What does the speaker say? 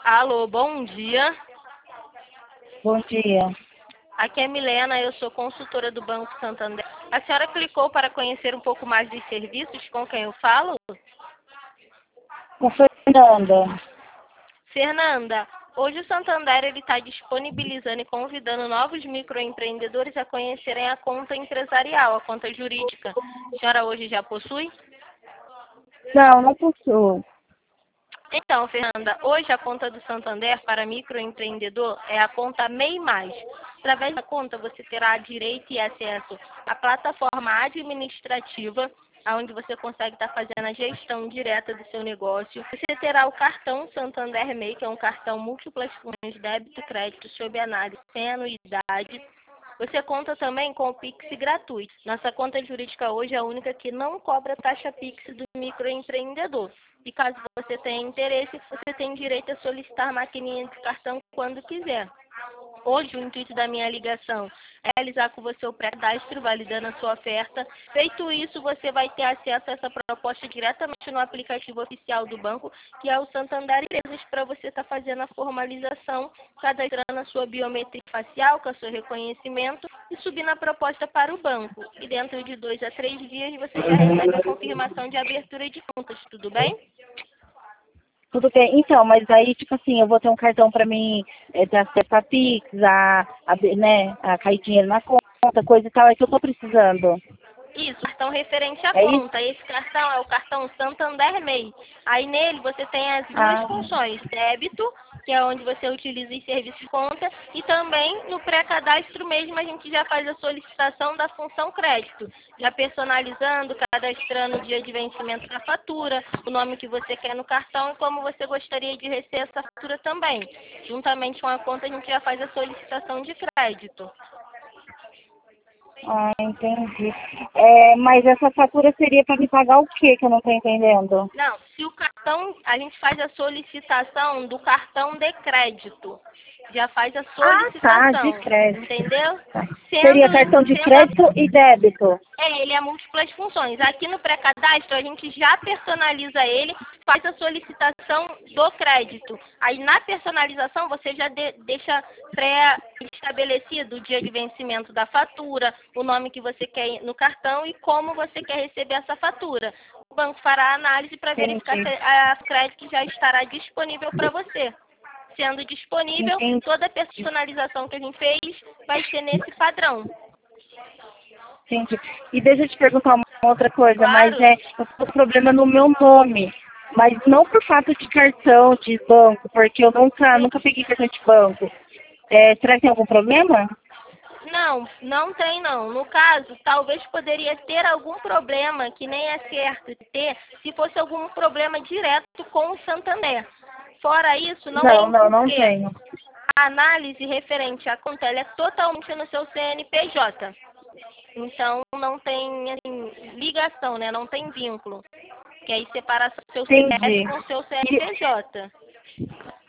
Alô, bom dia. Bom dia. Aqui é Milena, eu sou consultora do Banco Santander. A senhora clicou para conhecer um pouco mais dos serviços com quem eu falo? Com Fernanda. Fernanda, hoje o Santander está disponibilizando e convidando novos microempreendedores a conhecerem a conta empresarial, a conta jurídica. A senhora hoje já possui? Não possuo. Então, Fernanda, hoje a conta do Santander para microempreendedor é a conta MEI+. Através da conta, você terá direito e acesso à plataforma administrativa, onde você consegue estar fazendo a gestão direta do seu negócio. Você terá o cartão Santander MEI, que é um cartão múltiplas funções, débito e crédito, sob análise, sem anuidade. Você conta também com o Pix gratuito. Nossa conta jurídica hoje é a única que não cobra taxa Pix do microempreendedor. E caso você tenha interesse, você tem direito a solicitar a maquininha de cartão quando quiser. Hoje, o intuito da minha ligação é realizar com você o pré-cadastro, validando a sua oferta. Feito isso, você vai ter acesso a essa proposta diretamente no aplicativo oficial do banco, que é o Santander Empresas, para você estar fazendo a formalização, cadastrando a sua biometria facial, com o seu reconhecimento, e subindo a proposta para o banco. E dentro de 2 a 3 dias, você já recebe a confirmação de abertura de contas, tudo bem? Tudo bem. Então, mas aí, tipo assim, eu vou ter um cartão para mim ter acesso a Pix, a cair dinheiro na conta, coisa e tal, é que eu tô precisando. Isso, cartão referente à É isso? conta. Esse cartão é o cartão Santander MEI. Aí nele você tem as duas Ah, funções, débito, que é onde você utiliza os serviços de conta, e também no pré-cadastro mesmo a gente já faz a solicitação da função crédito, já personalizando, cadastrando o dia de vencimento da fatura, o nome que você quer no cartão e como você gostaria de receber essa fatura também. Juntamente com a conta a gente já faz a solicitação de crédito. entendi. Mas essa fatura seria para me pagar o quê que eu não tô entendendo? Não, se o cartão, a gente faz a solicitação do cartão de crédito. Já faz a Ah, tá, de solicitação, crédito. entendeu? Tá. Seria cartão de Sendo crédito e débito. ele é múltiplas funções. Aqui no pré-cadastro, a gente já personaliza ele, faz a solicitação do crédito. Aí, na personalização, você já deixa pré-estabelecido o dia de vencimento da fatura, o nome que você quer no cartão e como você quer receber essa fatura. O banco fará a análise para verificar Entendi. se a crédito já estará disponível para você. Sendo disponível, Entendi. toda a personalização que a gente fez vai ser nesse padrão. Entendi. E deixa eu te perguntar uma outra coisa, mas Claro. eu tô com problema no meu nome, mas não por fato de cartão de banco, porque eu nunca peguei cartão de banco. Será que tem algum problema? Não, não tem não. No caso, talvez poderia ter algum problema que nem é certo ter, se fosse algum problema direto com o Santander. Fora isso, não tem Não porquê. tenho. A análise referente à conta ela é totalmente no seu CNPJ. Então não tem assim, ligação, né? Não tem vínculo. Que aí separa seu CPF Entendi. com seu E, CNPJ.